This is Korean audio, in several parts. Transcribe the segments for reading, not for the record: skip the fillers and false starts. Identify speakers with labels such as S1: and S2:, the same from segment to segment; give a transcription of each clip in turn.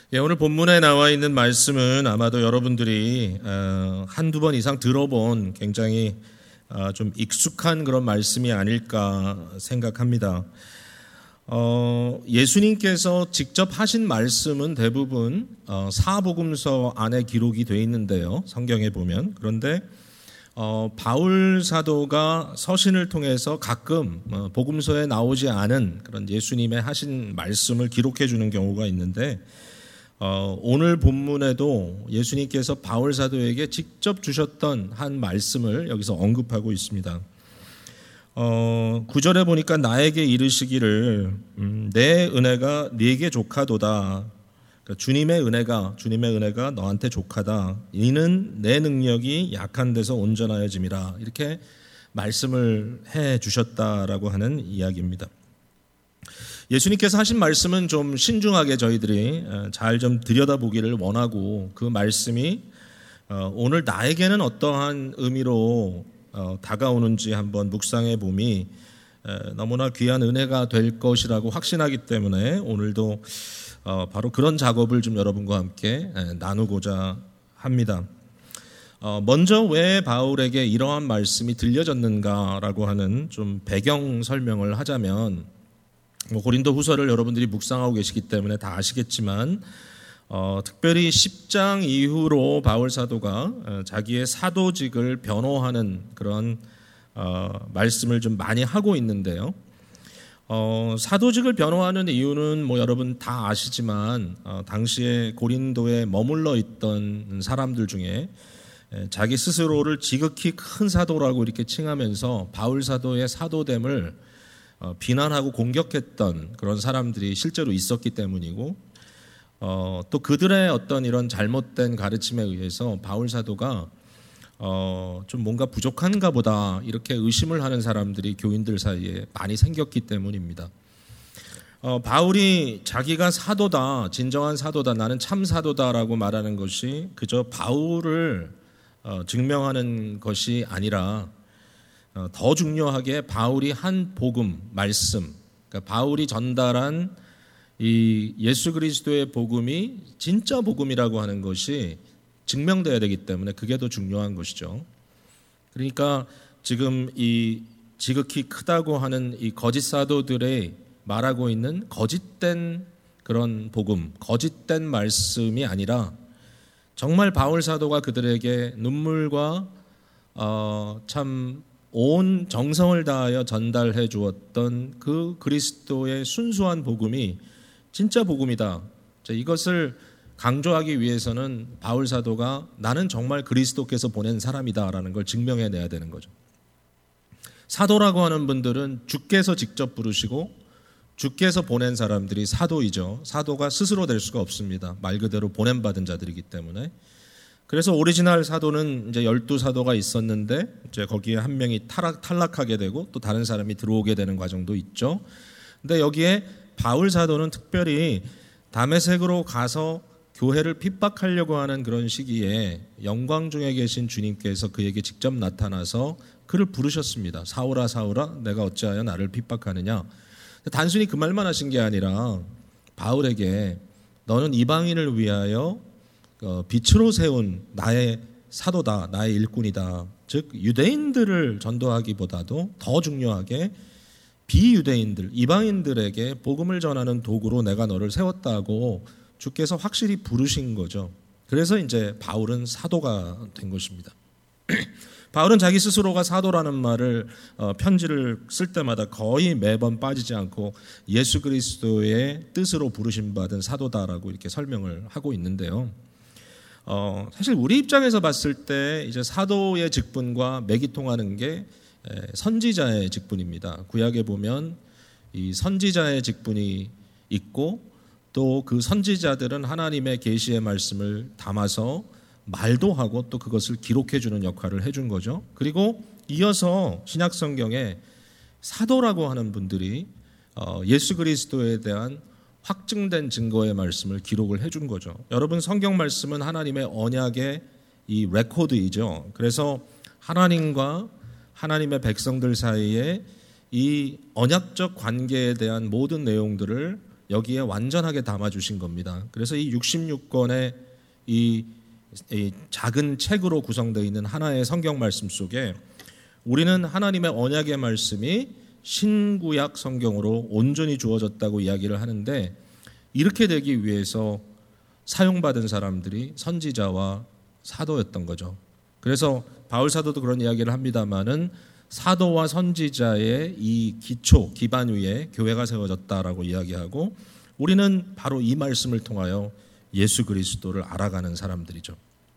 S1: 예, 오늘 본문에 나와 있는 말씀은 아마도 여러분들이 한두 번 이상 들어본 굉장히 좀 익숙한 그런 말씀이 아닐까 생각합니다. 예수님께서 직접 하신 말씀은 대부분 사복음서 안에 기록이 되어 있는데요. 성경에 보면. 그런데 바울 사도가 서신을 통해서 가끔 복음서에 나오지 않은 그런 예수님의 하신 말씀을 기록해 주는 경우가 있는데 오늘 본문에도 예수님께서 바울 사도에게 직접 주셨던 한 말씀을 여기서 언급하고 있습니다. 9절에 보니까 나에게 이르시기를 내 은혜가 네게 족하도다. 그러니까 주님의 은혜가 너한테 족하다. 이는 내 능력이 약한 데서 온전하여짐이라. 이렇게 말씀을 해 주셨다라고 하는 이야기입니다. 예수님께서 하신 말씀은 좀 신중하게 저희들이 잘 좀 들여다보기를 원하고 그 말씀이 오늘 나에게는 어떠한 의미로 다가오는지 한번 묵상해 봄이 너무나 귀한 은혜가 될 것이라고 확신하기 때문에 오늘도 바로 그런 작업을 좀 여러분과 함께 나누고자 합니다. 먼저 왜 바울에게 이러한 말씀이 들려졌는가라고 하는 좀 배경 설명을 하자면 고린도 후서를 여러분들이 묵상하고 계시기 때문에 다 아시겠지만 특별히 10장 이후로 바울 사도가 자기의 사도직을 변호하는 그런 말씀을 좀 많이 하고 있는데요. 사도직을 변호하는 이유는 여러분 다 아시지만 당시에 고린도에 머물러 있던 사람들 중에 자기 스스로를 지극히 큰 사도라고 이렇게 칭하면서 바울 사도의 사도됨을 비난하고 공격했던 그런 사람들이 실제로 있었기 때문이고 또 그들의 어떤 이런 잘못된 가르침에 의해서 바울 사도가 좀 뭔가 부족한가 보다 이렇게 의심을 하는 사람들이 교인들 사이에 많이 생겼기 때문입니다. 바울이 자기가 사도다, 진정한 사도다, 나는 참 사도다라고 말하는 것이 그저 바울을 증명하는 것이 아니라 더 중요하게 바울이 한 복음, 말씀, 그러니까 바울이 전달한 이 예수 그리스도의 복음이 진짜 복음이라고 하는 것이 증명되어야 되기 때문에 그게 더 중요한 것이죠. 그러니까 지금 이 지극히 크다고 하는 이 거짓 사도들의 말하고 있는 거짓된 그런 복음, 거짓된 말씀이 아니라 정말 바울 사도가 그들에게 눈물과 참 온 정성을 다하여 전달해 주었던 그 그리스도의 순수한 복음이 진짜 복음이다. 이것을 강조하기 위해서는 바울 사도가 나는 정말 그리스도께서 보낸 사람이다라는 걸 증명해내야 되는 거죠. 사도라고 하는 분들은 주께서 직접 부르시고 주께서 보낸 사람들이 사도이죠. 사도가 스스로 될 수가 없습니다. 말 그대로 보냄받은 자들이기 때문에. 그래서 오리지널 사도는 이제 12사도가 있었는데 이제 거기에 한 명이 탈락하게 되고 또 다른 사람이 들어오게 되는 과정도 있죠. 근데 여기에 바울 사도는 특별히 다메섹으로 가서 교회를 핍박하려고 하는 그런 시기에 영광 중에 계신 주님께서 그에게 직접 나타나서 그를 부르셨습니다. 사울아 사울아 내가 어찌하여 나를 핍박하느냐. 단순히 그 말만 하신 게 아니라 바울에게 너는 이방인을 위하여 빛으로 세운 나의 사도다, 나의 일꾼이다. 즉 유대인들을 전도하기보다도 더 중요하게 비유대인들, 이방인들에게 복음을 전하는 도구로 내가 너를 세웠다고 주께서 확실히 부르신 거죠. 그래서 이제 바울은 사도가 된 것입니다. 바울은 자기 스스로가 사도라는 말을 편지를 쓸 때마다 거의 매번 빠지지 않고 예수 그리스도의 뜻으로 부르심 받은 사도다라고 이렇게 설명을 하고 있는데요. 사실 우리 입장에서 봤을 때 이제 사도의 직분과 맥이 통하는 게 선지자의 직분입니다. 구약에 보면 이 선지자의 직분이 있고 또 그 선지자들은 하나님의 계시의 말씀을 담아서 말도 하고 또 그것을 기록해 주는 역할을 해준 거죠. 그리고 이어서 신약 성경에 사도라고 하는 분들이 예수 그리스도에 대한 확증된 증거의 말씀을 기록을 해준 거죠. 여러분 성경 말씀은 하나님의 언약의 이 레코드이죠. 그래서 하나님과 하나님의 백성들 사이에 이 언약적 관계에 대한 모든 내용들을 여기에 완전하게 담아주신 겁니다. 그래서 이 66권의 이 작은 책으로 구성되어 있는 하나의 성경 말씀 속에 우리는 하나님의 언약의 말씀이 신구약 성경으로 온전히 주어졌다고 이야기를 하는데, 이렇게 되기 위해서 사용받은 사람들이 선지자와 사도였던 거죠. 그래서 바울 사도도 그런 이야기를 합니다마는 사도와 선지자의 이 기초, 기반 위에 교회가 세워졌다라고 이야기하고, 우리는 바로 이 말씀을 통하여 예수 그리스도를 알아가는 사람들이죠.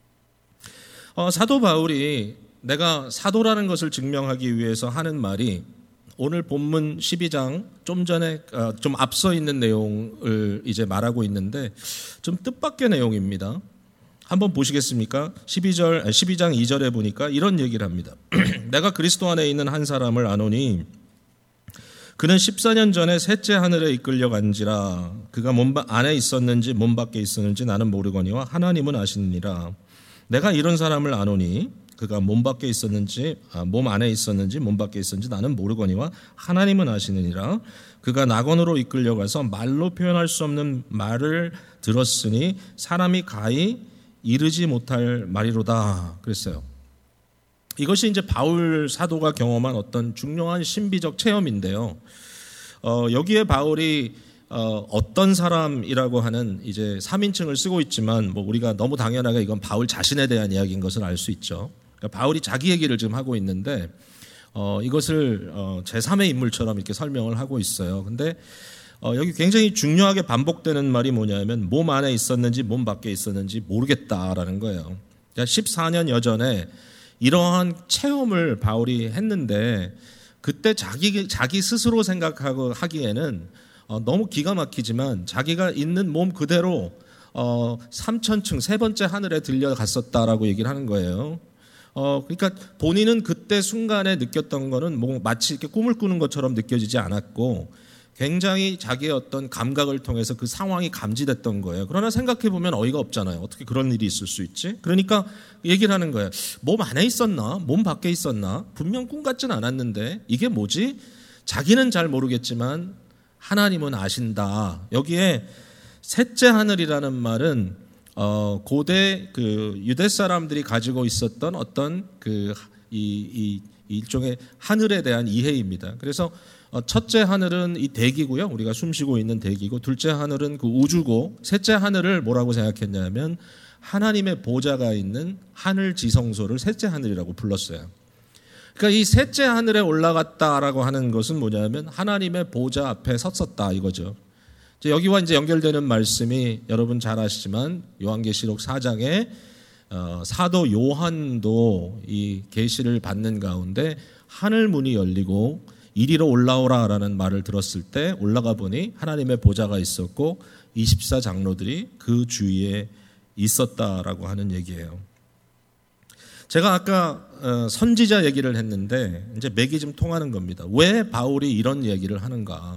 S1: 사도 바울이 내가 사도라는 것을 증명하기 위해서 하는 말이 오늘 본문 12장 좀 전에 좀 앞서 있는 내용을 이제 말하고 있는데 좀 뜻밖의 내용입니다. 한번 보시겠습니까? 12장 2절에 보니까 이런 얘기를 합니다. 내가 그리스도 안에 있는 한 사람을 아노니 그는 14년 전에 셋째 하늘에 이끌려 간지라. 그가 몸 안에 있었는지 몸 밖에 있었는지 나는 모르거니와 하나님은 아시느니라. 내가 이런 사람을 아노니 그가 몸 밖에 있었는지 몸 안에 있었는지 몸 밖에 있었는지 나는 모르거니와 하나님은 아시느니라. 그가 낙원으로 이끌려가서 말로 표현할 수 없는 말을 들었으니 사람이 가히 이르지 못할 말이로다 그랬어요. 이것이 이제 바울 사도가 경험한 어떤 중요한 신비적 체험인데요. 여기에 바울이 어떤 사람이라고 하는 이제 3인칭을 쓰고 있지만 뭐 우리가 너무 당연하게 이건 바울 자신에 대한 이야기인 것을 알 수 있죠. 그러니까 바울이 자기 얘기를 지금 하고 있는데 이것을 제3의 인물처럼 이렇게 설명을 하고 있어요. 근데 여기 굉장히 중요하게 반복되는 말이 뭐냐면 몸 안에 있었는지 몸 밖에 있었는지 모르겠다라는 거예요. 그러니까 14년여 전에 이러한 체험을 바울이 했는데 그때 자기 스스로 생각하고 하기에는 너무 기가 막히지만 자기가 있는 몸 그대로 3000층 세 번째 하늘에 들려갔었다라고 얘기를 하는 거예요. 그러니까 본인은 그때 순간에 느꼈던 거는 뭐 마치 이렇게 꿈을 꾸는 것처럼 느껴지지 않았고 굉장히 자기의 어떤 감각을 통해서 그 상황이 감지됐던 거예요. 그러나 생각해 보면 어이가 없잖아요. 어떻게 그런 일이 있을 수 있지? 그러니까 얘기를 하는 거예요. 몸 안에 있었나? 몸 밖에 있었나? 분명 꿈 같진 않았는데 이게 뭐지? 자기는 잘 모르겠지만 하나님은 아신다. 여기에 셋째 하늘이라는 말은 고대 그 유대 사람들이 가지고 있었던 어떤 이 일종의 하늘에 대한 이해입니다. 그래서 첫째 하늘은 이 대기고요. 우리가 숨쉬고 있는 대기고, 둘째 하늘은 그 우주고, 셋째 하늘을 뭐라고 생각했냐면 하나님의 보좌가 있는 하늘 지성소를 셋째 하늘이라고 불렀어요. 그러니까 이 셋째 하늘에 올라갔다라고 하는 것은 뭐냐면 하나님의 보좌 앞에 섰었다 이거죠. 여기와 이제 연결되는 말씀이 여러분 잘 아시지만 요한계시록 4장에 사도 요한도 이 계시를 받는 가운데 하늘 문이 열리고 이리로 올라오라라는 말을 들었을 때 올라가 보니 하나님의 보좌가 있었고 24장로들이 그 주위에 있었다라고 하는 얘기예요. 제가 아까 선지자 얘기를 했는데 이제 맥이 좀 통하는 겁니다. 왜 바울이 이런 얘기를 하는가?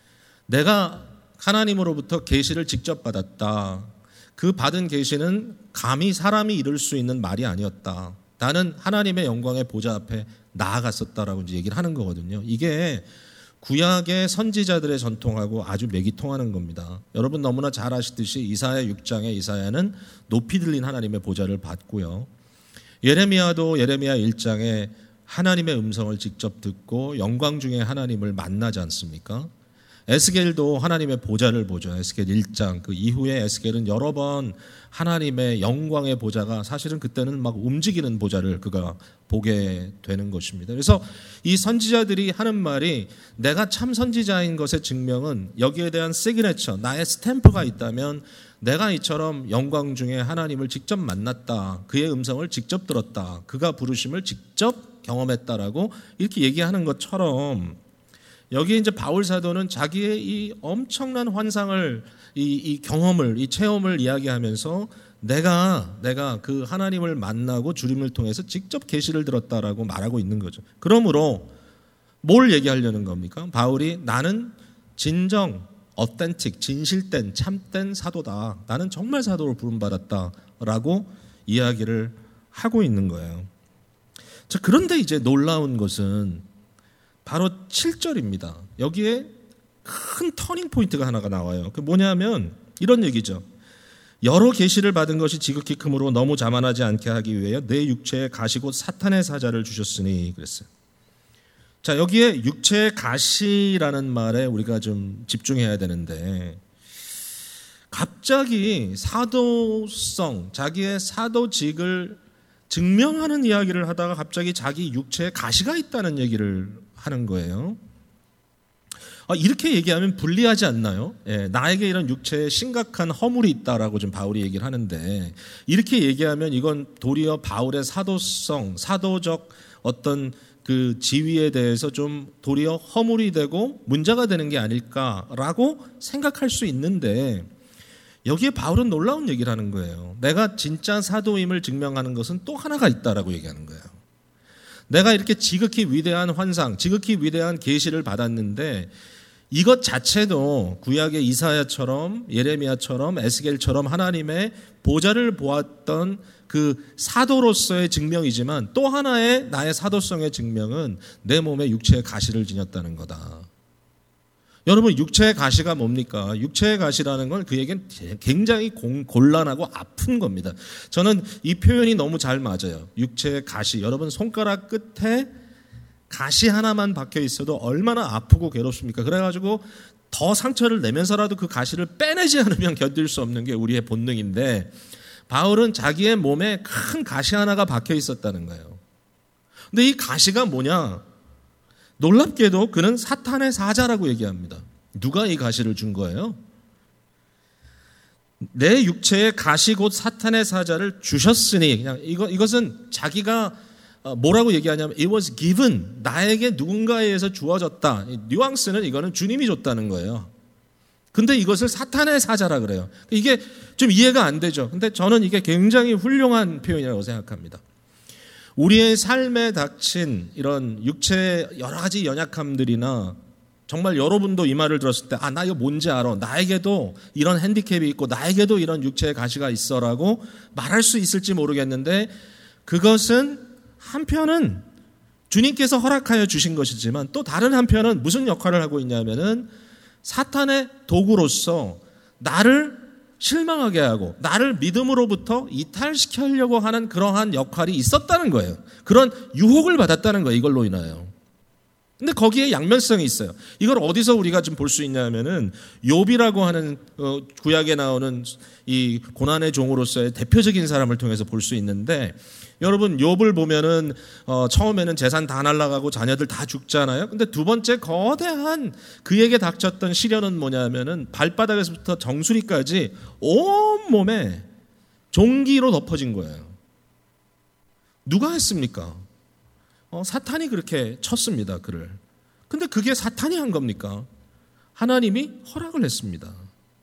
S1: 내가 하나님으로부터 계시를 직접 받았다. 그 받은 계시는 감히 사람이 이룰 수 있는 말이 아니었다. 나는 하나님의 영광의 보좌 앞에 나아갔었다라고 이제 얘기를 하는 거거든요. 이게 구약의 선지자들의 전통하고 아주 맥이 통하는 겁니다. 여러분 너무나 잘 아시듯이 이사야 6장에 이사야는 높이 들린 하나님의 보좌를 받고요. 예레미야도 예레미야 1장에 하나님의 음성을 직접 듣고 영광 중에 하나님을 만나지 않습니까? 에스겔도 하나님의 보좌를 보죠. 에스겔 1장 그 이후에 에스겔은 여러 번 하나님의 영광의 보좌가 사실은 그때는 막 움직이는 보좌를 그가 보게 되는 것입니다. 그래서 이 선지자들이 하는 말이 내가 참 선지자인 것의 증명은 여기에 대한 시그네처, 나의 스탬프가 있다면 내가 이처럼 영광 중에 하나님을 직접 만났다. 그의 음성을 직접 들었다. 그가 부르심을 직접 경험했다라고 이렇게 얘기하는 것처럼 여기에 이제 바울 사도는 자기의 이 엄청난 환상을 이 경험을 이 체험을 이야기하면서 내가 그 하나님을 만나고 주님을 통해서 직접 계시를 들었다라고 말하고 있는 거죠. 그러므로 뭘 얘기하려는 겁니까? 바울이 나는 진정 어텐틱 진실된 참된 사도다. 나는 정말 사도로 부름받았다라고 이야기를 하고 있는 거예요. 자, 그런데 이제 놀라운 것은 바로 7절입니다. 여기에 큰 터닝 포인트가 하나가 나와요. 그 뭐냐면 이런 얘기죠. 여러 계시를 받은 것이 지극히 크므로 너무 자만하지 않게 하기 위하여 내 육체에 가시 곧 사탄의 사자를 주셨으니 그랬어요. 자, 여기에 육체의 가시라는 말에 우리가 좀 집중해야 되는데, 갑자기 사도성, 자기의 사도직을 증명하는 이야기를 하다가 갑자기 자기 육체에 가시가 있다는 얘기를 하는 거예요. 이렇게 얘기하면 불리하지 않나요? 예, 나에게 이런 육체에 심각한 허물이 있다라고 좀 바울이 얘기를 하는데, 이렇게 얘기하면 이건 도리어 바울의 사도성, 사도적 어떤 그 지위에 대해서 좀 도리어 허물이 되고 문제가 되는 게 아닐까라고 생각할 수 있는데, 여기에 바울은 놀라운 얘기를 하는 거예요. 내가 진짜 사도임을 증명하는 것은 또 하나가 있다라고 얘기하는 거예요. 내가 이렇게 지극히 위대한 환상, 지극히 위대한 계시를 받았는데 이것 자체도 구약의 이사야처럼 예레미야처럼 에스겔처럼 하나님의 보좌를 보았던 그 사도로서의 증명이지만, 또 하나의 나의 사도성의 증명은 내 몸에 육체의 가시를 지녔다는 거다. 여러분, 육체의 가시가 뭡니까? 육체의 가시라는 건 그에겐 굉장히 곤란하고 아픈 겁니다. 저는 이 표현이 너무 잘 맞아요. 육체의 가시. 여러분, 손가락 끝에 가시 하나만 박혀 있어도 얼마나 아프고 괴롭습니까? 그래가지고 더 상처를 내면서라도 그 가시를 빼내지 않으면 견딜 수 없는 게 우리의 본능인데, 바울은 자기의 몸에 큰 가시 하나가 박혀 있었다는 거예요. 근데 이 가시가 뭐냐? 놀랍게도 그는 사탄의 사자라고 얘기합니다. 누가 이 가시를 준 거예요? 내 육체에 가시 곧 사탄의 사자를 주셨으니, 그냥 이것은 자기가 뭐라고 얘기하냐면 it was given, 나에게 누군가에 의해서 주어졌다. 뉘앙스는 이거는 주님이 줬다는 거예요. 근데 이것을 사탄의 사자라 그래요. 이게 좀 이해가 안 되죠. 근데 저는 이게 굉장히 훌륭한 표현이라고 생각합니다. 우리의 삶에 닥친 이런 육체의 여러 가지 연약함들이나, 정말 여러분도 이 말을 들었을 때, 나 이거 뭔지 알아. 나에게도 이런 핸디캡이 있고 나에게도 이런 육체의 가시가 있어라고 말할 수 있을지 모르겠는데, 그것은 한편은 주님께서 허락하여 주신 것이지만 또 다른 한편은 무슨 역할을 하고 있냐면은 사탄의 도구로서 나를 실망하게 하고 나를 믿음으로부터 이탈시키려고 하는 그러한 역할이 있었다는 거예요. 그런 유혹을 받았다는 거예요, 이걸로 인하여. 근데 거기에 양면성이 있어요. 이걸 어디서 우리가 좀 볼 수 있냐면은 욥이라고 하는 구약에 나오는 이 고난의 종으로서의 대표적인 사람을 통해서 볼 수 있는데, 여러분 욥을 보면은 처음에는 재산 다 날아가고 자녀들 다 죽잖아요. 근데 두 번째 거대한 그에게 닥쳤던 시련은 뭐냐면은 발바닥에서부터 정수리까지 온 몸에 종기로 덮어진 거예요. 누가 했습니까? 사탄이 그렇게 쳤습니다, 그를. 근데 그게 사탄이 한 겁니까? 하나님이 허락을 했습니다.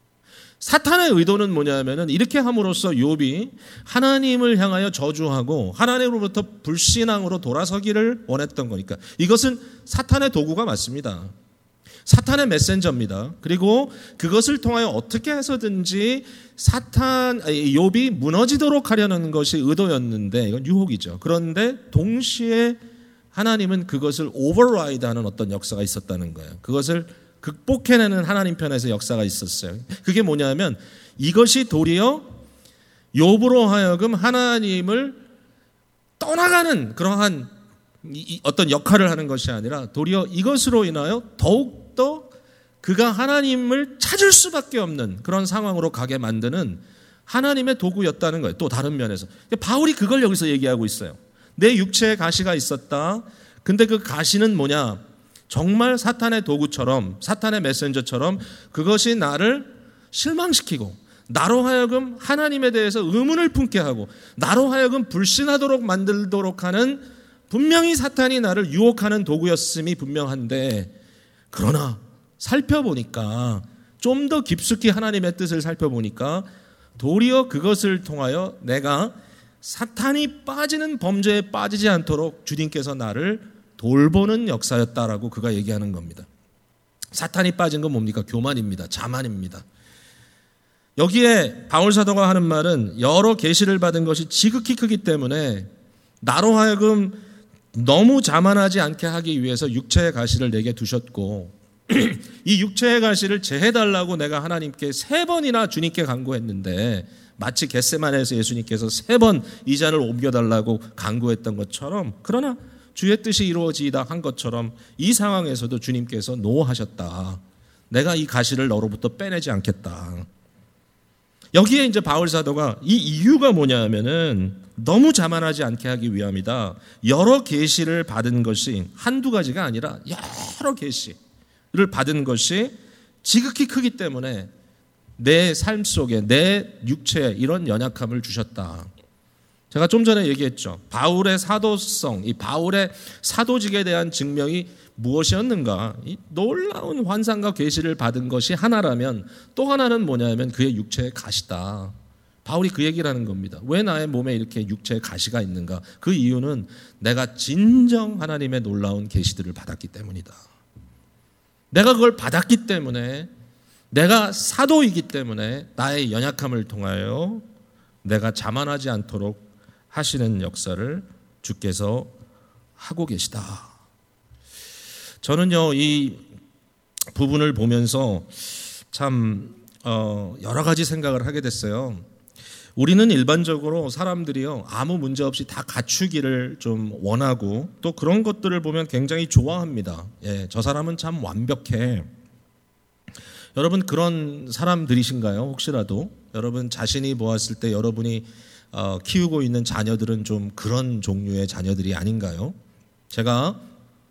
S1: 사탄의 의도는 뭐냐면은 이렇게 함으로써 욥이 하나님을 향하여 저주하고 하나님으로부터 불신앙으로 돌아서기를 원했던 거니까. 이것은 사탄의 도구가 맞습니다. 사탄의 메신저입니다. 그리고 그것을 통하여 어떻게 해서든지 욥이 무너지도록 하려는 것이 의도였는데, 이건 유혹이죠. 그런데 동시에 하나님은 그것을 오버라이드하는 어떤 역사가 있었다는 거예요. 그것을 극복해내는 하나님 편에서 역사가 있었어요. 그게 뭐냐면 이것이 도리어 욥으로 하여금 하나님을 떠나가는 그러한 어떤 역할을 하는 것이 아니라 도리어 이것으로 인하여 더욱더 그가 하나님을 찾을 수밖에 없는 그런 상황으로 가게 만드는 하나님의 도구였다는 거예요. 또 다른 면에서. 바울이 그걸 여기서 얘기하고 있어요. 내 육체에 가시가 있었다. 근데 그 가시는 뭐냐? 정말 사탄의 도구처럼, 사탄의 메신저처럼 그것이 나를 실망시키고 나로 하여금 하나님에 대해서 의문을 품게 하고 나로 하여금 불신하도록 만들도록 하는, 분명히 사탄이 나를 유혹하는 도구였음이 분명한데, 그러나 살펴보니까, 좀 더 깊숙이 하나님의 뜻을 살펴보니까 도리어 그것을 통하여 내가 사탄이 빠지는 범죄에 빠지지 않도록 주님께서 나를 돌보는 역사였다라고 그가 얘기하는 겁니다. 사탄이 빠진 건 뭡니까? 교만입니다. 자만입니다. 여기에 바울 사도가 하는 말은 여러 계시를 받은 것이 지극히 크기 때문에 나로 하여금 너무 자만하지 않게 하기 위해서 육체의 가시를 내게 두셨고, 이 육체의 가시를 제해달라고 내가 하나님께 3번이나 주님께 간구했는데 마치 겟세마네에서 예수님께서 3번 이 잔을 옮겨달라고 간구했던 것처럼, 그러나 주의 뜻이 이루어지이다 한 것처럼 이 상황에서도 주님께서 노하셨다. 내가 이 가시를 너로부터 빼내지 않겠다. 여기에 이제 바울 사도가 이 이유가 뭐냐면은 너무 자만하지 않게 하기 위함이다. 여러 계시를 받은 것이 한두 가지가 아니라 여러 계시를 받은 것이 지극히 크기 때문에 내 삶 속에 내 육체에 이런 연약함을 주셨다. 제가 좀 전에 얘기했죠. 바울의 사도성, 이 바울의 사도직에 대한 증명이 무엇이었는가? 이 놀라운 환상과 계시를 받은 것이 하나라면 또 하나는 뭐냐면 그의 육체의 가시다. 바울이 그 얘기를 하는 겁니다. 왜 나의 몸에 이렇게 육체의 가시가 있는가? 그 이유는 내가 진정 하나님의 놀라운 계시들을 받았기 때문이다. 내가 그걸 받았기 때문에, 내가 사도이기 때문에 나의 연약함을 통하여 내가 자만하지 않도록 하시는 역사를 주께서 하고 계시다. 저는요, 이 부분을 보면서 참 여러 가지 생각을 하게 됐어요. 우리는 일반적으로 사람들이요, 아무 문제 없이 다 갖추기를 좀 원하고 또 그런 것들을 보면 굉장히 좋아합니다. 예, 저 사람은 참 완벽해. 여러분 그런 사람들이신가요? 혹시라도 여러분 자신이 보았을 때 여러분이 키우고 있는 자녀들은 좀 그런 종류의 자녀들이 아닌가요? 제가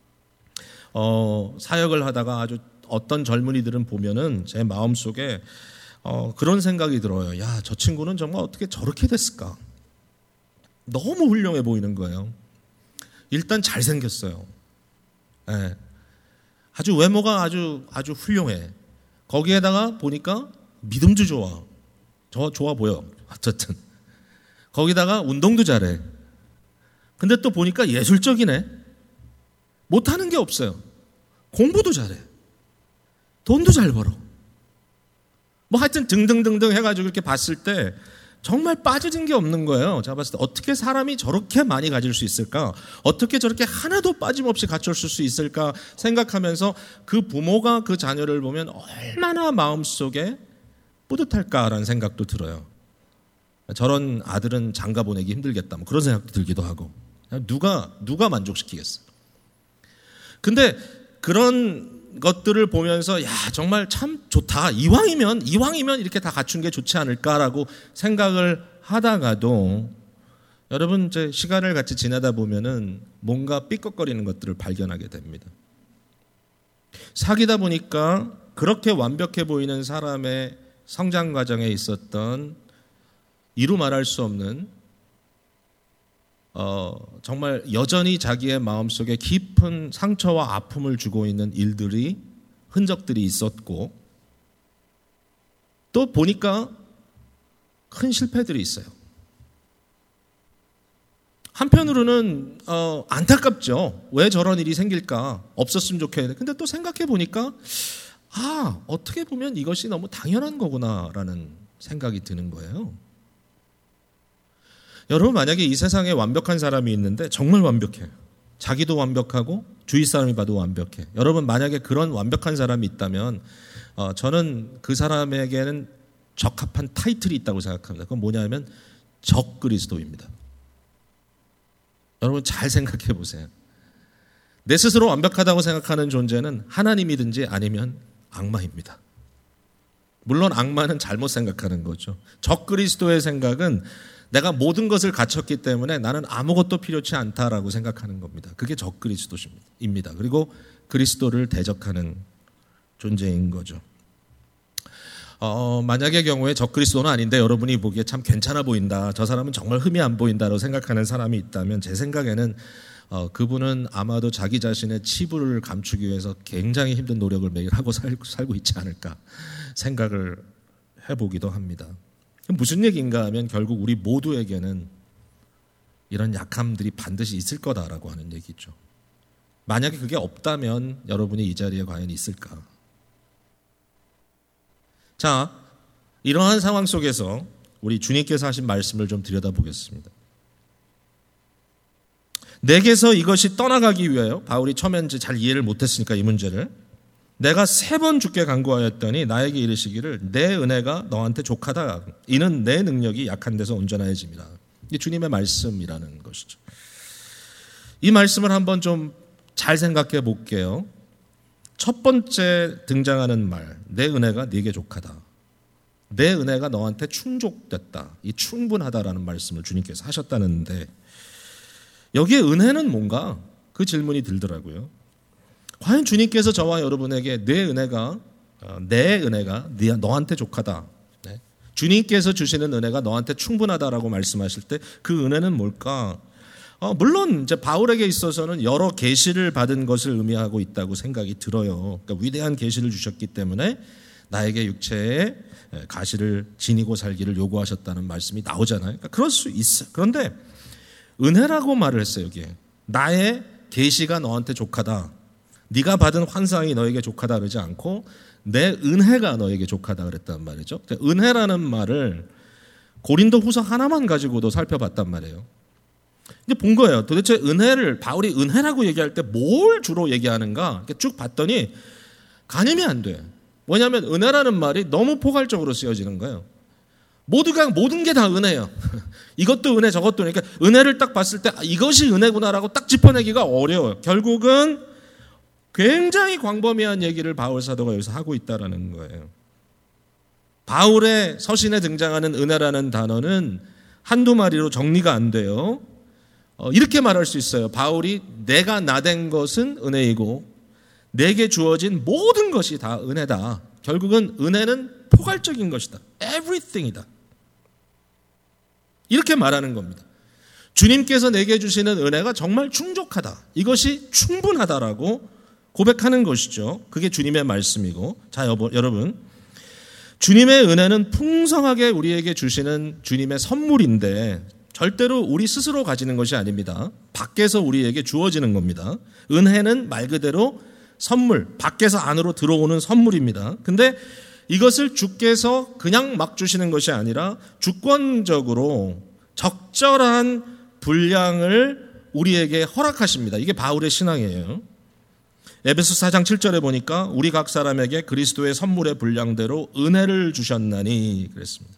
S1: 사역을 하다가 아주 어떤 젊은이들은 보면은 제 마음속에 그런 생각이 들어요. 야, 저 친구는 정말 어떻게 저렇게 됐을까? 너무 훌륭해 보이는 거예요. 일단 잘생겼어요. 네. 아주 외모가 아주 훌륭해. 거기에다가 보니까 믿음도 좋아. 좋아 보여. 어쨌든. 거기다가 운동도 잘해. 근데 또 보니까 예술적이네. 못하는 게 없어요. 공부도 잘해. 돈도 잘 벌어. 뭐 하여튼 등등등등 해가지고 이렇게 봤을 때 정말 빠져진 게 없는 거예요. 제가 봤을 때 어떻게 사람이 저렇게 많이 가질 수 있을까? 어떻게 저렇게 하나도 빠짐없이 갖췄을 수 있을까? 생각하면서 그 부모가 그 자녀를 보면 얼마나 마음속에 뿌듯할까라는 생각도 들어요. 저런 아들은 장가 보내기 힘들겠다. 뭐 그런 생각도 들기도 하고. 누가 만족시키겠어. 근데 그런 것들을 보면서 야, 정말 참 좋다. 이왕이면 이렇게 다 갖춘 게 좋지 않을까라고 생각을 하다가도 여러분 이제 시간을 같이 지나다 보면은 뭔가 삐걱거리는 것들을 발견하게 됩니다. 사귀다 보니까 그렇게 완벽해 보이는 사람의 성장 과정에 있었던 이루 말할 수 없는 정말 여전히 자기의 마음속에 깊은 상처와 아픔을 주고 있는 일들이, 흔적들이 있었고, 또 보니까 큰 실패들이 있어요. 한편으로는 안타깝죠. 왜 저런 일이 생길까? 없었으면 좋겠는데. 근데 또 생각해 보니까 어떻게 보면 이것이 너무 당연한 거구나라는 생각이 드는 거예요. 여러분 만약에 이 세상에 완벽한 사람이 있는데 정말 완벽해요. 자기도 완벽하고 주위 사람이 봐도 완벽해. 여러분 만약에 그런 완벽한 사람이 있다면 저는 그 사람에게는 적합한 타이틀이 있다고 생각합니다. 그건 뭐냐면 적그리스도입니다. 여러분 잘 생각해 보세요. 내 스스로 완벽하다고 생각하는 존재는 하나님이든지 아니면 악마입니다. 물론 악마는 잘못 생각하는 거죠. 적그리스도의 생각은 내가 모든 것을 갖췄기 때문에 나는 아무것도 필요치 않다라고 생각하는 겁니다. 그게 적그리스도입니다. 그리고 그리스도를 대적하는 존재인 거죠. 만약의 경우에 적그리스도는 아닌데 여러분이 보기에 참 괜찮아 보인다. 저 사람은 정말 흠이 안 보인다라고 생각하는 사람이 있다면 제 생각에는 그분은 아마도 자기 자신의 치부를 감추기 위해서 굉장히 힘든 노력을 매일 하고 살고 있지 않을까 생각을 해보기도 합니다. 무슨 얘기인가 하면 결국 우리 모두에게는 이런 약함들이 반드시 있을 거다라고 하는 얘기죠. 만약에 그게 없다면 여러분이 이 자리에 과연 있을까? 자, 이러한 상황 속에서 우리 주님께서 하신 말씀을 좀 들여다보겠습니다. 내게서 이것이 떠나가기 위하여, 바울이 처음엔 잘 이해를 못했으니까 이 문제를, 내가 3번 주께 간구하였더니 나에게 이르시기를 내 은혜가 너한테 족하다. 이는 내 능력이 약한 데서 온전하여짐이라. 이게 주님의 말씀이라는 것이죠. 이 말씀을 한번 좀 잘 생각해 볼게요. 첫 번째 등장하는 말, 내 은혜가 네게 족하다. 내 은혜가 너한테 충족됐다. 이 충분하다라는 말씀을 주님께서 하셨다는데 여기에 은혜는 뭔가? 그 질문이 들더라고요. 과연 주님께서 저와 여러분에게 내 은혜가 너한테 족하다. 네. 주님께서 주시는 은혜가 너한테 충분하다라고 말씀하실 때 그 은혜는 뭘까? 물론 이제 바울에게 있어서는 여러 계시를 받은 것을 의미하고 있다고 생각이 들어요. 그러니까 위대한 계시를 주셨기 때문에 나에게 육체의 가시를 지니고 살기를 요구하셨다는 말씀이 나오잖아요. 그러니까 그럴 수 있어요. 그런데 은혜라고 말을 했어요. 여기에 나의 계시가 너한테 족하다. 네가 받은 환상이 너에게 족하다 그러지 않고 내 은혜가 너에게 족하다 그랬단 말이죠. 은혜라는 말을 고린도후서 하나만 가지고도 살펴봤단 말이에요. 이제 본 거예요. 도대체 은혜를 바울이 은혜라고 얘기할 때 뭘 주로 얘기하는가 쭉 봤더니 가늠이 안 돼. 왜냐하면 은혜라는 말이 너무 포괄적으로 쓰여지는 거예요. 모든 게 다 은혜예요. 이것도 은혜 저것도 은혜. 그러니까 은혜를 딱 봤을 때 이것이 은혜구나라고 딱 짚어내기가 어려워요. 결국은 굉장히 광범위한 얘기를 바울 사도가 여기서 하고 있다는 거예요. 바울의 서신에 등장하는 은혜라는 단어는 한두 마리로 정리가 안 돼요. 이렇게 말할 수 있어요. 바울이 내가 나된 것은 은혜이고 내게 주어진 모든 것이 다 은혜다. 결국은 은혜는 포괄적인 것이다. everything이다. 이렇게 말하는 겁니다. 주님께서 내게 주시는 은혜가 정말 충족하다. 이것이 충분하다라고 고백하는 것이죠. 그게 주님의 말씀이고. 자, 여러분. 주님의 은혜는 풍성하게 우리에게 주시는 주님의 선물인데 절대로 우리 스스로 가지는 것이 아닙니다. 밖에서 우리에게 주어지는 겁니다. 은혜는 말 그대로 선물, 밖에서 안으로 들어오는 선물입니다. 근데 이것을 주께서 그냥 막 주시는 것이 아니라 주권적으로 적절한 분량을 우리에게 허락하십니다. 이게 바울의 신앙이에요. 에베소 4장 7절에 보니까 우리 각 사람에게 그리스도의 선물의 분량대로 은혜를 주셨나니 그랬습니다.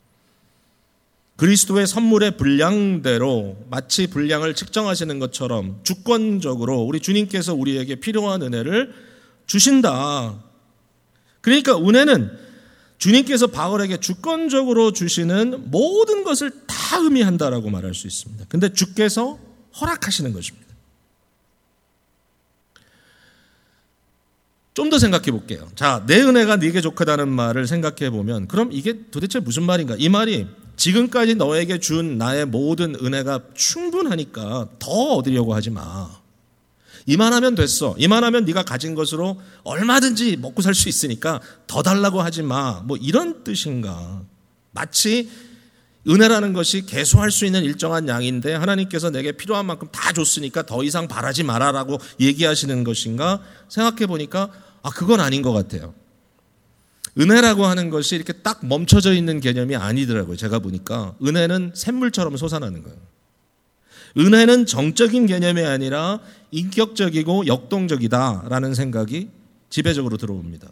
S1: 그리스도의 선물의 분량대로 마치 분량을 측정하시는 것처럼 주권적으로 우리 주님께서 우리에게 필요한 은혜를 주신다. 그러니까 은혜는 주님께서 바울에게 주권적으로 주시는 모든 것을 다 의미한다라고 말할 수 있습니다. 근데 주께서 허락하시는 것입니다. 좀 더 생각해 볼게요. 자, 내 은혜가 네게 족하다는 말을 생각해 보면 그럼 이게 도대체 무슨 말인가? 이 말이 지금까지 너에게 준 나의 모든 은혜가 충분하니까 더 얻으려고 하지 마. 이만하면 됐어. 이만하면 네가 가진 것으로 얼마든지 먹고 살 수 있으니까 더 달라고 하지 마. 뭐 이런 뜻인가? 마치 은혜라는 것이 계속할 수 있는 일정한 양인데 하나님께서 내게 필요한 만큼 다 줬으니까 더 이상 바라지 마라라고 얘기하시는 것인가? 생각해 보니까 그건 아닌 것 같아요. 은혜라고 하는 것이 이렇게 딱 멈춰져 있는 개념이 아니더라고요. 제가 보니까 은혜는 샘물처럼 솟아나는 거예요. 은혜는 정적인 개념이 아니라 인격적이고 역동적이다라는 생각이 지배적으로 들어옵니다.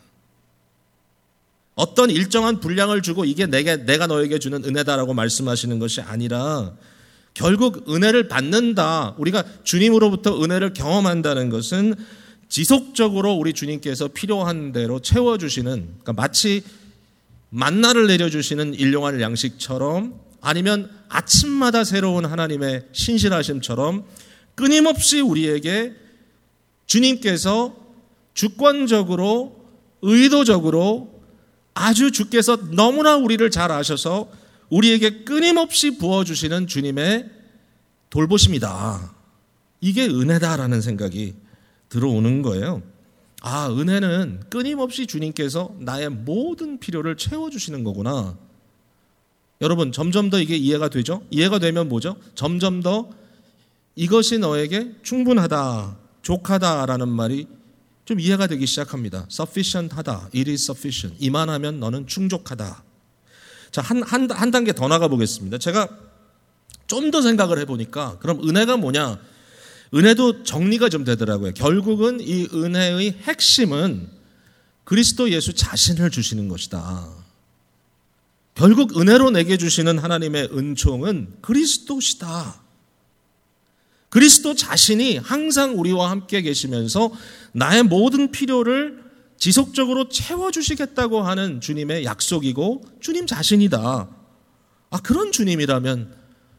S1: 어떤 일정한 분량을 주고 이게 내가 너에게 주는 은혜다라고 말씀하시는 것이 아니라 결국 은혜를 받는다. 우리가 주님으로부터 은혜를 경험한다는 것은 지속적으로 우리 주님께서 필요한 대로 채워주시는, 그러니까 마치 만나를 내려주시는 일용할 양식처럼 아니면 아침마다 새로운 하나님의 신실하심처럼 끊임없이 우리에게 주님께서 주권적으로 의도적으로 아주 주께서 너무나 우리를 잘 아셔서 우리에게 끊임없이 부어주시는 주님의 돌보심이다. 이게 은혜다라는 생각이 들어오는 거예요. 은혜는 끊임없이 주님께서 나의 모든 필요를 채워주시는 거구나. 여러분, 점점 더 이게 이해가 되죠? 이해가 되면 뭐죠? 점점 더 이것이 너에게 충분하다, 족하다라는 말이 좀 이해가 되기 시작합니다. sufficient 하다. It is sufficient. 이만하면 너는 충족하다. 자, 한 단계 더 나가 보겠습니다. 제가 좀 더 생각을 해보니까 그럼 은혜가 뭐냐? 은혜도 정리가 좀 되더라고요. 결국은 이 은혜의 핵심은 그리스도 예수 자신을 주시는 것이다. 결국 은혜로 내게 주시는 하나님의 은총은 그리스도시다. 그리스도 자신이 항상 우리와 함께 계시면서 나의 모든 필요를 지속적으로 채워주시겠다고 하는 주님의 약속이고 주님 자신이다. 그런 주님이라면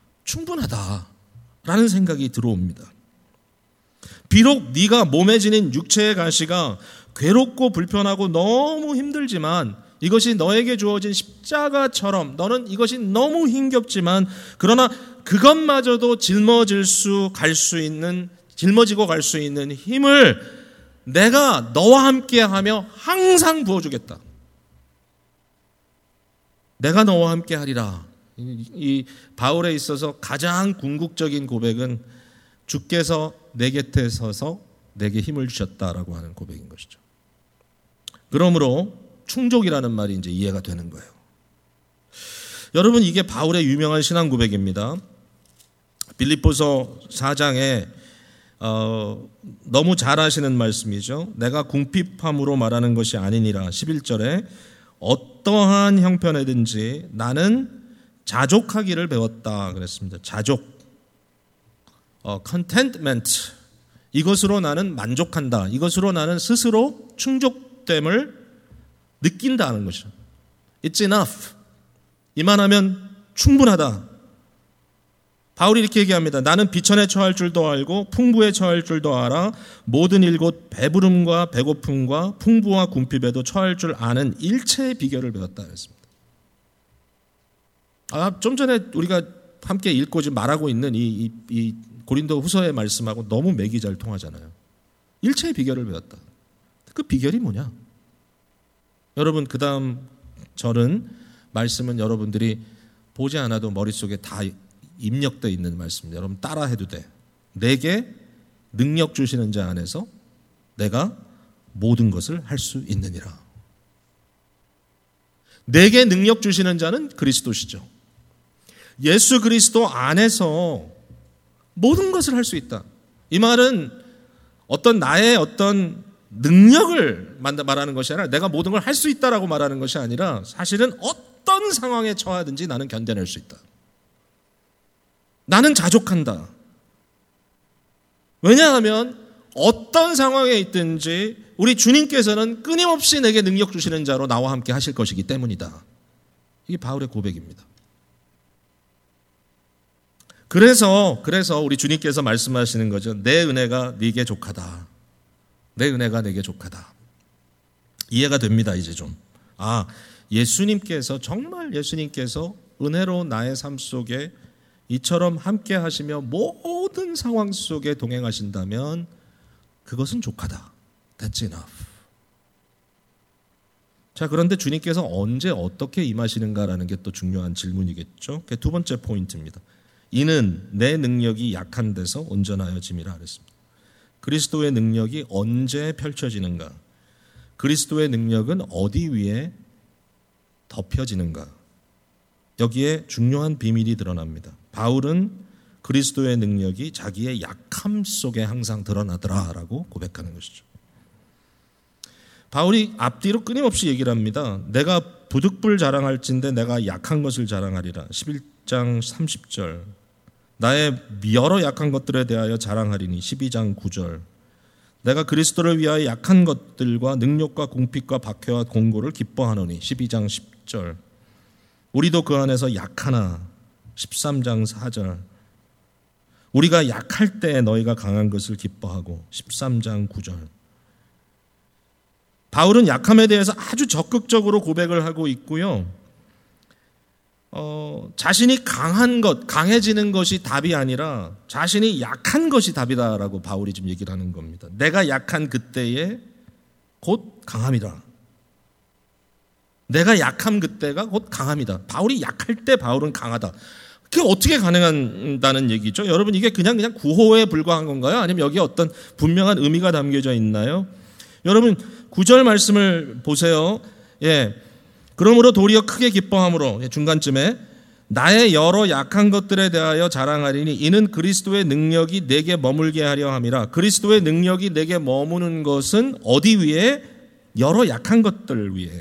S1: 충분하다라는 생각이 들어옵니다. 비록 네가 몸에 지닌 육체의 가시가 괴롭고 불편하고 너무 힘들지만, 이것이 너에게 주어진 십자가처럼 너는 이것이 너무 힘겹지만, 그러나 그것마저도 짊어지고 갈 수 있는 힘을 내가 너와 함께하며 항상 부어주겠다. 내가 너와 함께하리라. 이 바울에 있어서 가장 궁극적인 고백은 주께서 내 곁에 서서 내게 힘을 주셨다라고 하는 고백인 것이죠. 그러므로 충족이라는 말이 이제 이해가 되는 거예요. 여러분, 이게 바울의 유명한 신앙 고백입니다. 빌립보서 4장에 너무 잘 아시는 말씀이죠. 내가 궁핍함으로 말하는 것이 아니니라. 11절에 어떠한 형편에든지 나는 자족하기를 배웠다 그랬습니다. 자족, contentment, 이것으로 나는 만족한다. 이것으로 나는 스스로 충족됨을 느낀다는 것이죠. It's enough. 이만하면 충분하다. 바울이 이렇게 얘기합니다. 나는 비천에 처할 줄도 알고 풍부에 처할 줄도 알아. 모든 일곧 배부름과 배고픔과 풍부와 궁핍에도 처할 줄 아는 일체의 비결을 배웠다 했습니다. 좀 전에 우리가 함께 읽고 지금 말하고 있는 이 고린도 후서의 말씀하고 너무 맥이 잘 통하잖아요. 일체의 비결을 배웠다. 그 비결이 뭐냐? 여러분, 그 다음 절은, 말씀은 여러분들이 보지 않아도 머릿속에 다 입력되어 있는 말씀입니다. 여러분 따라해도 돼. 내게 능력 주시는 자 안에서 내가 모든 것을 할 수 있느니라. 내게 능력 주시는 자는 그리스도시죠. 예수 그리스도 안에서 모든 것을 할 수 있다. 이 말은 나의 어떤 능력을 말하는 것이 아니라, 내가 모든 걸 할 수 있다라고 말하는 것이 아니라, 사실은 어떤 상황에 처하든지 나는 견뎌낼 수 있다. 나는 자족한다. 왜냐하면 어떤 상황에 있든지 우리 주님께서는 끊임없이 내게 능력 주시는 자로 나와 함께 하실 것이기 때문이다. 이게 바울의 고백입니다. 그래서 우리 주님께서 말씀하시는 거죠. 내 은혜가 네게 족하다. 내 은혜가 내게 족하다. 이해가 됩니다, 이제 좀. 예수님께서, 정말 예수님께서 은혜로 나의 삶 속에 이처럼 함께 하시며 모든 상황 속에 동행하신다면 그것은 족하다. That's enough. 자, 그런데 주님께서 언제 어떻게 임하시는가라는 게 또 중요한 질문이겠죠. 그게 두 번째 포인트입니다. 이는 내 능력이 약한 데서 온전하여 짐이라 그랬습니다. 그리스도의 능력이 언제 펼쳐지는가? 그리스도의 능력은 어디 위에 덮여지는가? 여기에 중요한 비밀이 드러납니다. 바울은 그리스도의 능력이 자기의 약함 속에 항상 드러나더라라고 고백하는 것이죠. 바울이 앞뒤로 끊임없이 얘기를 합니다. 내가 부득불 자랑할진대 내가 약한 것을 자랑하리라. 11장 30절. 나의 여러 약한 것들에 대하여 자랑하리니. 12장 9절. 내가 그리스도를 위하여 약한 것들과 능력과 궁핍과 박해와 공고를 기뻐하노니. 12장 10절. 우리도 그 안에서 약하나. 13장 4절. 우리가 약할 때 너희가 강한 것을 기뻐하고. 13장 9절. 바울은 약함에 대해서 아주 적극적으로 고백을 하고 있고요. 자신이 강한 것, 강해지는 것이 답이 아니라 자신이 약한 것이 답이다라고 바울이 지금 얘기를 하는 겁니다. 내가 약한 그때에 곧 강함이다. 내가 약함 그때가 곧 강함이다. 바울이 약할 때 바울은 강하다. 그게 어떻게 가능하다는 얘기죠? 여러분, 이게 그냥 구호에 불과한 건가요? 아니면 여기에 어떤 분명한 의미가 담겨져 있나요? 여러분, 9절 말씀을 보세요. 그러므로 도리어 크게 기뻐함으로, 중간쯤에 나의 여러 약한 것들에 대하여 자랑하리니 이는 그리스도의 능력이 내게 머물게 하려 함이라. 그리스도의 능력이 내게 머무는 것은 어디 위에? 여러 약한 것들 위해.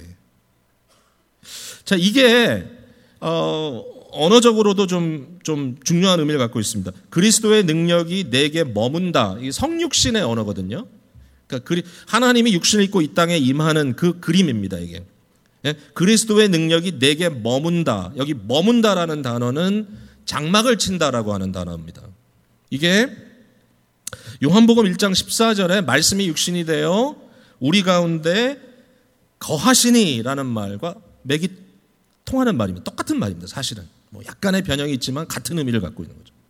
S1: 자, 이게 언어적으로도 좀 중요한 의미를 갖고 있습니다. 그리스도의 능력이 내게 머문다. 이게 성육신의 언어거든요. 그러니까 하나님이 육신을 입고 이 땅에 임하는 그 그림입니다. 이게. 예? 그리스도의 능력이 내게 머문다. 여기 머문다라는 단어는 장막을 친다라고 하는 단어입니다. 이게 요한복음 1장 14절에 말씀이 육신이 되어 우리 가운데 거하시니라는 말과 맥이 통하는 말입니다. 똑같은 말입니다. 사실은 약간의 변형이 있지만 같은 의미를 갖고 있는 거죠.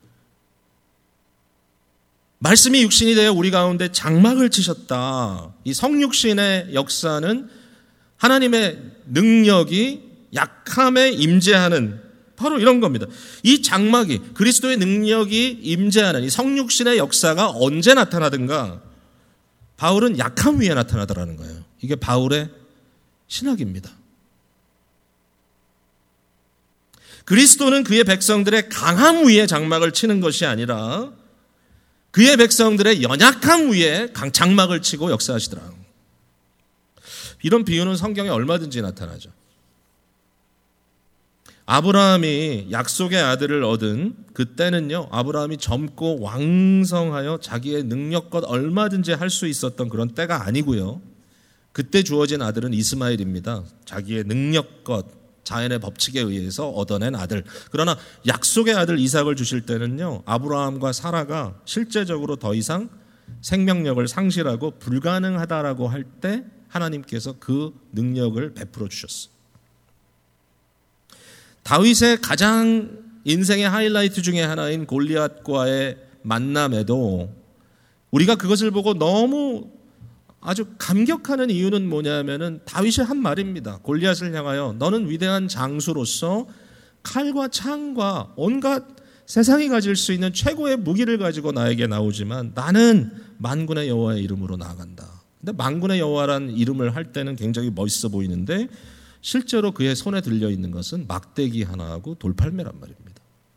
S1: 말씀이 육신이 되어 우리 가운데 장막을 치셨다. 이 성육신의 역사는 하나님의 능력이 약함에 임재하는 바로 이런 겁니다. 이 장막이 그리스도의 능력이 임재하는 이 성육신의 역사가 언제 나타나든가 바울은 약함 위에 나타나더라는 거예요. 이게 바울의 신학입니다. 그리스도는 그의 백성들의 강함 위에 장막을 치는 것이 아니라 그의 백성들의 연약함 위에 장막을 치고 역사하시더라. 이런 비유는 성경에 얼마든지 나타나죠. 아브라함이 약속의 아들을 얻은 그때는요, 아브라함이 젊고 왕성하여 자기의 능력껏 얼마든지 할 수 있었던 그런 때가 아니고요. 그때 주어진 아들은 이스마엘입니다. 자기의 능력껏 자연의 법칙에 의해서 얻어낸 아들. 그러나 약속의 아들 이삭을 주실 때는요, 아브라함과 사라가 실제적으로 더 이상 생명력을 상실하고 불가능하다라고 할 때 하나님께서 그 능력을 베풀어 주셨어요. 다윗의 가장 인생의 하이라이트 중에 하나인 골리앗과의 만남에도 우리가 그것을 보고 너무 아주 감격하는 이유는 뭐냐면은 다윗이 한 말입니다. 골리앗을 향하여 너는 위대한 장수로서 칼과 창과 온갖 세상이 가질 수 있는 최고의 무기를 가지고 나에게 나오지만 나는 만군의 여호와의 이름으로 나아간다. 근데 만군의 여호와라는 이름을 할 때는 굉장히 멋있어 보이는데 실제로 그의 손에 들려 있는 것은 막대기 하나하고 돌팔매란 말입니다.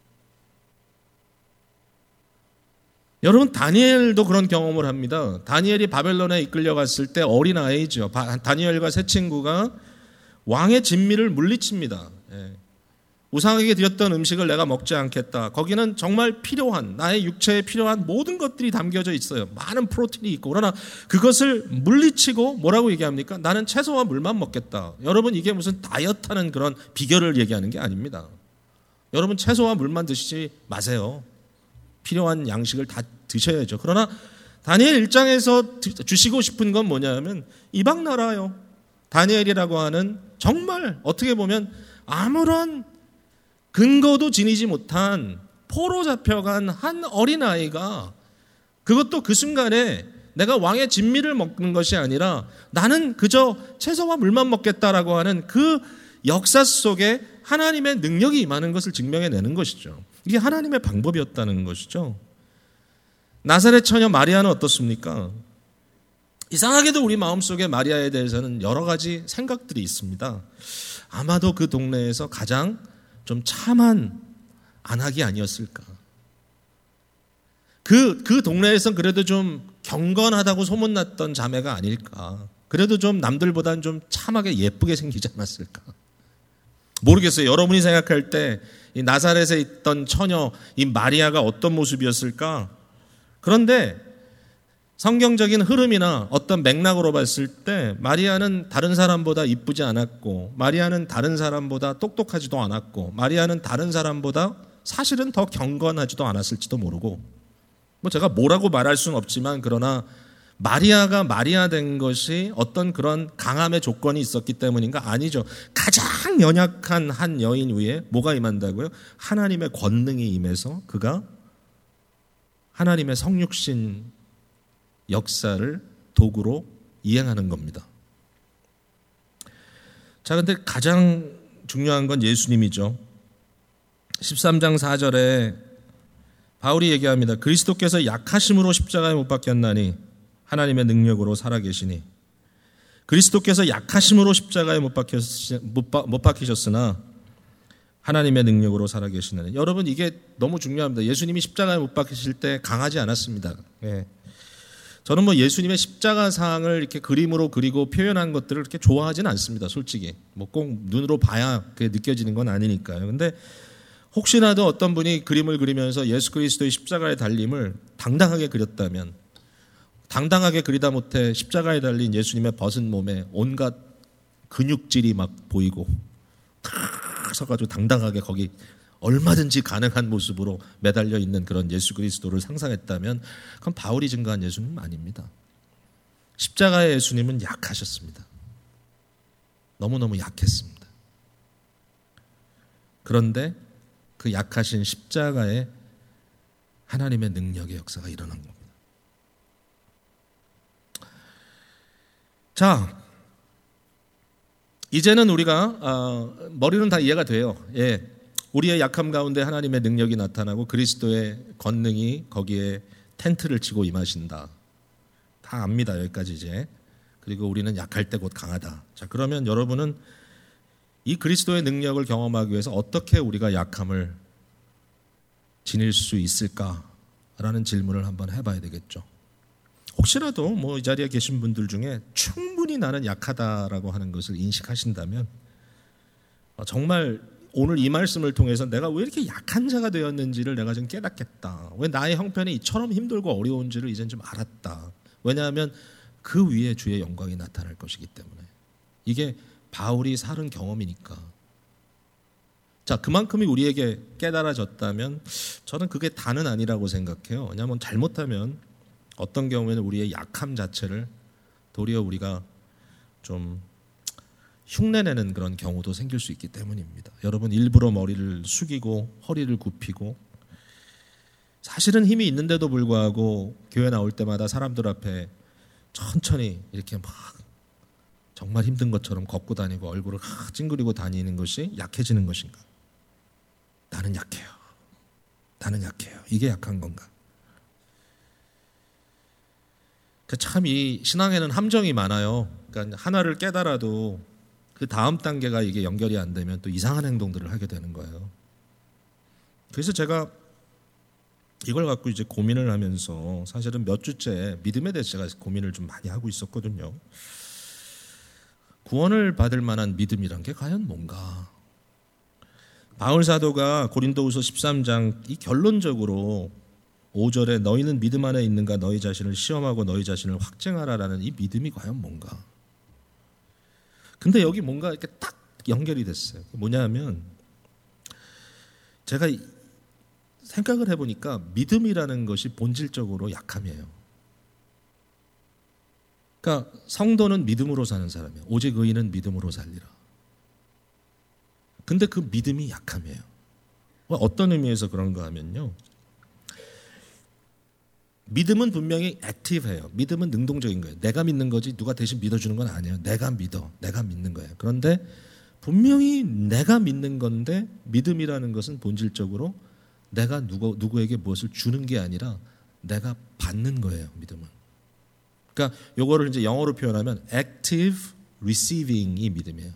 S1: 여러분, 다니엘도 그런 경험을 합니다. 다니엘이 바벨론에 이끌려갔을 때 어린아이죠. 다니엘과 세 친구가 왕의 진미를 물리칩니다. 우상에게 드렸던 음식을 내가 먹지 않겠다. 거기는 정말 필요한, 나의 육체에 필요한 모든 것들이 담겨져 있어요. 많은 프로틴이 있고. 그러나 그것을 물리치고 뭐라고 얘기합니까? 나는 채소와 물만 먹겠다. 여러분, 이게 무슨 다이어트하는 그런 비결을 얘기하는 게 아닙니다. 여러분, 채소와 물만 드시지 마세요. 필요한 양식을 다 드셔야죠. 그러나 다니엘 1장에서 주시고 싶은 건 뭐냐면 이방 나라요. 다니엘이라고 하는 정말 어떻게 보면 아무런 근거도 지니지 못한 포로 잡혀간 한 어린아이가 그것도 그 순간에 내가 왕의 진미를 먹는 것이 아니라 나는 그저 채소와 물만 먹겠다라고 하는 그 역사 속에 하나님의 능력이 임하는 것을 증명해내는 것이죠. 이게 하나님의 방법이었다는 것이죠. 나사렛 처녀 마리아는 어떻습니까? 이상하게도 우리 마음속에 마리아에 대해서는 여러 가지 생각들이 있습니다. 아마도 그 동네에서 가장 좀 참한 안악이 아니었을까. 그 동네에선 그래도 좀 경건하다고 소문났던 자매가 아닐까. 그래도 좀 남들보다는 좀 참하게 예쁘게 생기지 않았을까. 모르겠어요. 여러분이 생각할 때 이 나사렛에 있던 처녀 이 마리아가 어떤 모습이었을까? 그런데 성경적인 흐름이나 어떤 맥락으로 봤을 때 마리아는 다른 사람보다 이쁘지 않았고 마리아는 다른 사람보다 똑똑하지도 않았고 마리아는 다른 사람보다 사실은 더 경건하지도 않았을지도 모르고 뭐 제가 뭐라고 말할 수는 없지만 그러나 마리아가 마리아 된 것이 어떤 그런 강함의 조건이 있었기 때문인가? 아니죠. 가장 연약한 한 여인 위에 뭐가 임한다고요? 하나님의 권능이 임해서 그가 하나님의 성육신 역사를 도구로 이행하는 겁니다. 자, 근데 가장 중요한 건 예수님이죠. 13장 4절에 바울이 얘기합니다. 그리스도께서 약하심으로 십자가에 못 박혔나니 하나님의 능력으로 살아계시니 그리스도께서 약하심으로 십자가에 못 박히셨으나 하나님의 능력으로 살아계시는. 여러분, 이게 너무 중요합니다. 예수님이 십자가에 못 박히실 때 강하지 않았습니다. 예. 저는 뭐 예수님의 십자가 상을 이렇게 그림으로 그리고 표현한 것들을 그렇게 좋아하진 않습니다. 솔직히 뭐 꼭 눈으로 봐야 그게 느껴지는 건 아니니까요. 근데 혹시라도 어떤 분이 그림을 그리면서 예수 그리스도의 십자가의 달림을 당당하게 그렸다면, 당당하게 그리다 못해 십자가에 달린 예수님의 벗은 몸에 온갖 근육질이 막 보이고 탁 서가지고 당당하게 거기 얼마든지 가능한 모습으로 매달려 있는 그런 예수 그리스도를 상상했다면 그건 바울이 증거한 예수님은 아닙니다. 십자가의 예수님은 약하셨습니다. 너무너무 약했습니다. 그런데 그 약하신 십자가에 하나님의 능력의 역사가 일어난 겁니다. 자, 이제는 우리가 머리는 다 이해가 돼요. 예, 우리의 약함 가운데 하나님의 능력이 나타나고 그리스도의 권능이 거기에 텐트를 치고 임하신다. 다 압니다. 여기까지 이제. 그리고 우리는 약할 때 곧 강하다. 자, 그러면 여러분은 이 그리스도의 능력을 경험하기 위해서 어떻게 우리가 약함을 지닐 수 있을까라는 질문을 한번 해봐야 되겠죠. 혹시라도 뭐 이 자리에 계신 분들 중에 충분히 나는 약하다라고 하는 것을 인식하신다면 정말 오늘 이 말씀을 통해서 내가 왜 이렇게 약한 자가 되었는지를 내가 좀 깨닫겠다. 왜 나의 형편이 이처럼 힘들고 어려운지를 이젠 좀 알았다. 왜냐하면 그 위에 주의 영광이 나타날 것이기 때문에. 이게 바울이 살은 경험이니까. 자, 그만큼이 우리에게 깨달아졌다면 저는 그게 다는 아니라고 생각해요. 왜냐하면 잘못하면 어떤 경우에는 우리의 약함 자체를 도리어 우리가 좀 흉내내는 그런 경우도 생길 수 있기 때문입니다. 여러분 일부러 머리를 숙이고 허리를 굽히고 사실은 힘이 있는데도 불구하고 교회 나올 때마다 사람들 앞에 천천히 이렇게 막 정말 힘든 것처럼 걷고 다니고 얼굴을 찡그리고 다니는 것이 약해지는 것인가? 나는 약해요. 나는 약해요. 이게 약한 건가? 참 이 신앙에는 함정이 많아요. 그러니까 하나를 깨달아도 그 다음 단계가 이게 연결이 안 되면 또 이상한 행동들을 하게 되는 거예요. 그래서 제가 이걸 갖고 이제 고민을 하면서 사실은 몇 주째 믿음에 대해서 제가 고민을 좀 많이 하고 있었거든요. 구원을 받을 만한 믿음이란 게 과연 뭔가? 바울 사도가 고린도후서 13장 이 결론적으로 5절에 너희는 믿음 안에 있는가 너희 자신을 시험하고 너희 자신을 확증하라라는 이 믿음이 과연 뭔가? 근데 여기 뭔가 이렇게 딱 연결이 됐어요. 뭐냐면 제가 생각을 해보니까 믿음이라는 것이 본질적으로 약함이에요. 그러니까 성도는 믿음으로 사는 사람이에요. 오직 의인은 믿음으로 살리라. 근데 그 믿음이 약함이에요. 어떤 의미에서 그런가 하면요. 믿음은 분명히 액티브해요. 믿음은 능동적인 거예요. 내가 믿는 거지 누가 대신 믿어주는 건 아니에요. 내가 믿어. 내가 믿는 거예요. 그런데 분명히 내가 믿는 건데 믿음이라는 것은 본질적으로 내가 누구에게 무엇을 주는 게 아니라 내가 받는 거예요. 믿음은. 그러니까 요거를 이제 영어로 표현하면 active receiving이 믿음이에요.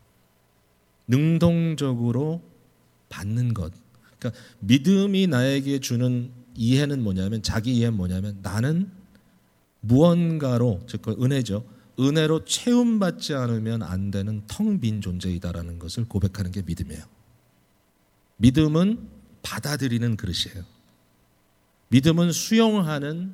S1: 능동적으로 받는 것. 그러니까 믿음이 나에게 주는 이해는 뭐냐면 자기 이해는 뭐냐면 나는 무언가로 즉 은혜죠. 은혜로 채움받지 않으면 안 되는 텅 빈 존재이다라는 것을 고백하는 게 믿음이에요. 믿음은 받아들이는 그릇이에요. 믿음은 수용하는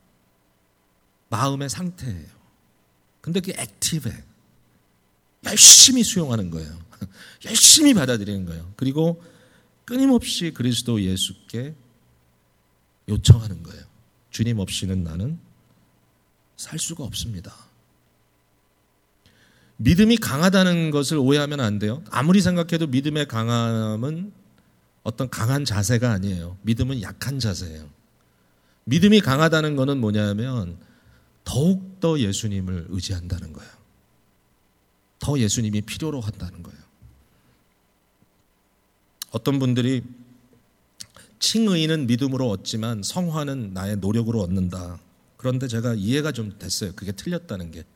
S1: 마음의 상태예요. 근데 그게 액티브해. 열심히 수용하는 거예요. 열심히 받아들이는 거예요. 그리고 끊임없이 그리스도 예수께 요청하는 거예요. 주님 없이는 나는 살 수가 없습니다. 믿음이 강하다는 것을 오해하면 안 돼요. 아무리 생각해도 믿음의 강함은 어떤 강한 자세가 아니에요. 믿음은 약한 자세예요. 믿음이 강하다는 것은 뭐냐면 더욱더 예수님을 의지한다는 거예요. 더 예수님이 필요로 한다는 거예요. 어떤 분들이 칭의는 믿음으로 얻지만 성화는 나의 노력으로 얻는다. 그런데 제가 이해가 좀 됐어요. 그게 틀렸다는 게.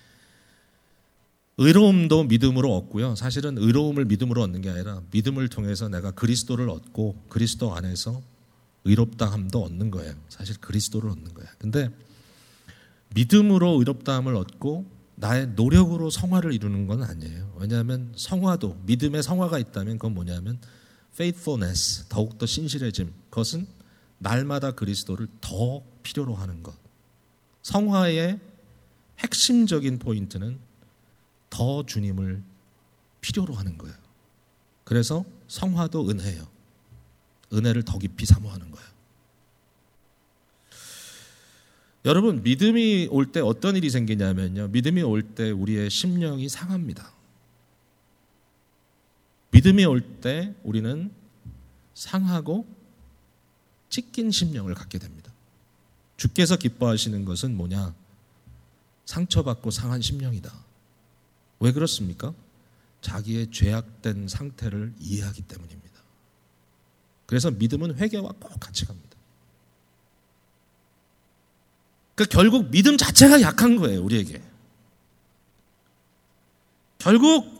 S1: 의로움도 믿음으로 얻고요. 사실은 의로움을 믿음으로 얻는 게 아니라 믿음을 통해서 내가 그리스도를 얻고 그리스도 안에서 의롭다함도 얻는 거예요. 사실 그리스도를 얻는 거예요. 근데 믿음으로 의롭다함을 얻고 나의 노력으로 성화를 이루는 건 아니에요. 왜냐하면 성화도, 믿음의 성화가 있다면 그건 뭐냐면 faithfulness, 더욱더 신실해짐. 그것은 날마다 그리스도를 더 필요로 하는 것. 성화의 핵심적인 포인트는 더 주님을 필요로 하는 거예요. 그래서 성화도 은혜예요. 은혜를 더 깊이 사모하는 거예요. 여러분, 믿음이 올 때 어떤 일이 생기냐면요, 믿음이 올 때 우리의 심령이 상합니다. 믿음이 올 때 우리는 상하고 찢긴 심령을 갖게 됩니다. 주께서 기뻐하시는 것은 뭐냐? 상처받고 상한 심령이다. 왜 그렇습니까? 자기의 죄악된 상태를 이해하기 때문입니다. 그래서 믿음은 회개와 꼭 같이 갑니다. 그러니까 결국 믿음 자체가 약한 거예요, 우리에게. 결국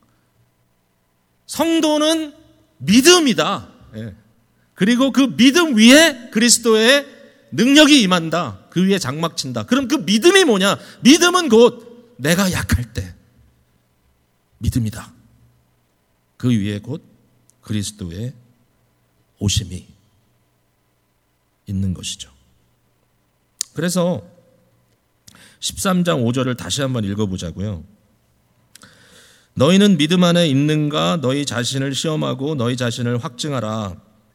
S1: 성도는 믿음이다. 예. 그리고 그 믿음 위에 그리스도의 능력이 임한다. 그 위에 장막 친다. 그럼 그 믿음이 뭐냐? 믿음은 곧 내가 약할 때 믿음이다. 그 위에 곧 그리스도의 오심이 있는 것이죠. 그래서 13장 5절을 다시 한번 읽어보자고요. 너희는 믿음 안에 있는가? 너희 자신을 시험하고 너희 자신을 확증하라.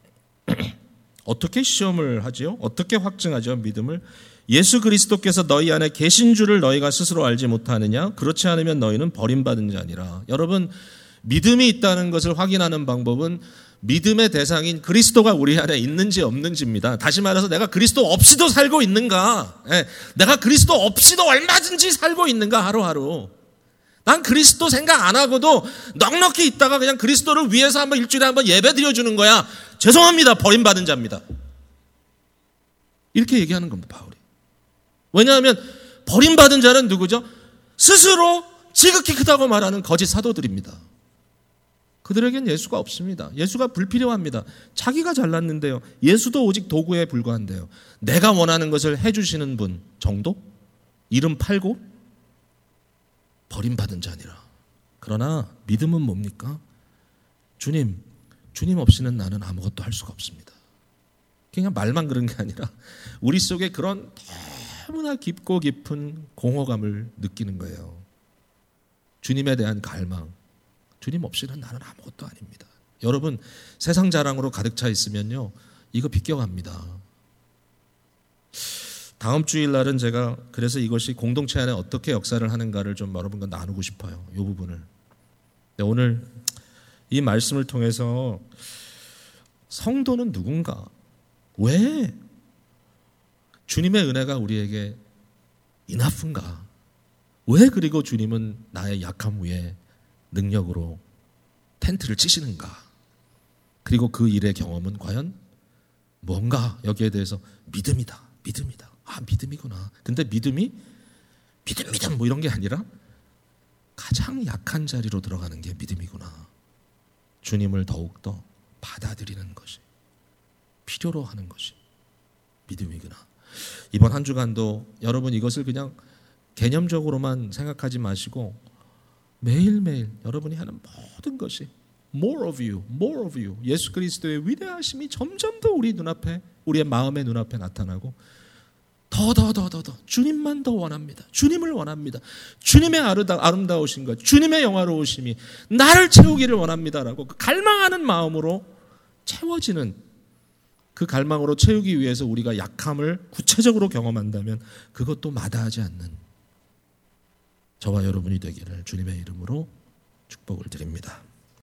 S1: 어떻게 시험을 하지요? 어떻게 확증하죠? 믿음을? 예수 그리스도께서 너희 안에 계신 줄을 너희가 스스로 알지 못하느냐? 그렇지 않으면 너희는 버림받은 자니라. 여러분, 믿음이 있다는 것을 확인하는 방법은 믿음의 대상인 그리스도가 우리 안에 있는지 없는지입니다. 다시 말해서 내가 그리스도 없이도 살고 있는가? 내가 그리스도 없이도 얼마든지 살고 있는가? 하루하루. 난 그리스도 생각 안 하고도 넉넉히 있다가 그냥 그리스도를 위해서 한번 일주일에 한번 예배 드려주는 거야. 죄송합니다. 버림받은 자입니다. 이렇게 얘기하는 겁니다, 바울이. 왜냐하면 버림받은 자는 누구죠? 스스로 지극히 크다고 말하는 거짓 사도들입니다. 그들에겐 예수가 없습니다. 예수가 불필요합니다. 자기가 잘났는데요. 예수도 오직 도구에 불과한데요. 내가 원하는 것을 해주시는 분 정도? 이름 팔고 버림받은 자니라. 그러나 믿음은 뭡니까? 주님 없이는 나는 아무것도 할 수가 없습니다. 그냥 말만 그런 게 아니라 우리 속에 그런 너무나 깊고 깊은 공허감을 느끼는 거예요. 주님에 대한 갈망. 주님 없이는 나는 아무것도 아닙니다. 여러분, 세상 자랑으로 가득 차 있으면요, 이거 비껴갑니다. 다음 주일날은 제가 그래서 이것이 공동체 안에 어떻게 역사를 하는가를 좀 여러분과 나누고 싶어요. 이 부분을. 오늘 이 말씀을 통해서 성도는 누군가? 왜 주님의 은혜가 우리에게 이나픈가? 왜 그리고 주님은 나의 약함 위에 능력으로 텐트를 치시는가? 그리고 그 일의 경험은 과연 뭔가? 여기에 대해서 믿음이다. 아, 믿음이구나. 근데 믿음이 믿음 뭐 이런 게 아니라 가장 약한 자리로 들어가는 게 믿음이구나. 주님을 더욱더 받아들이는 것이, 필요로 하는 것이 믿음이구나. 이번 한 주간도 여러분 이것을 그냥 개념적으로만 생각하지 마시고 매일매일 여러분이 하는 모든 것이 more of you. 예수 그리스도의 위대하심이 점점 더 우리 눈앞에, 우리의 마음의 눈앞에 나타나고 더 주님만 더 원합니다. 주님을 원합니다. 주님의 아름다우신 것, 주님의 영화로우심이 나를 채우기를 원합니다라고 그 갈망하는 마음으로 채워지는, 그 갈망으로 채우기 위해서 우리가 약함을 구체적으로 경험한다면 그것도 마다하지 않는 저와 여러분이 되기를 주님의 이름으로 축복을 드립니다.